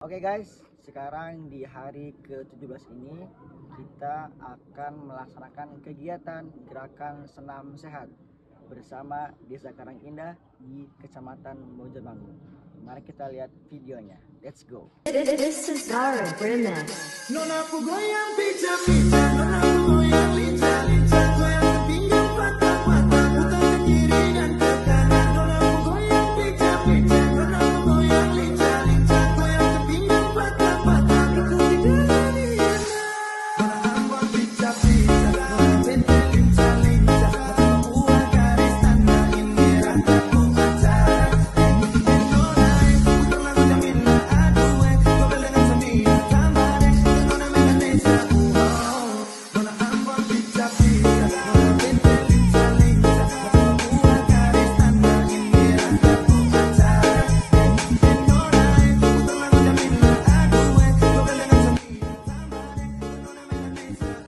Oke guys, sekarang di hari ke-17 ini kita akan melaksanakan kegiatan gerakan senam sehat bersama Desa Karangindah di Kecamatan Mojomangu. Mari kita lihat videonya. Let's go. This is our remix. Nona aku goyang pijam, nona aku goyang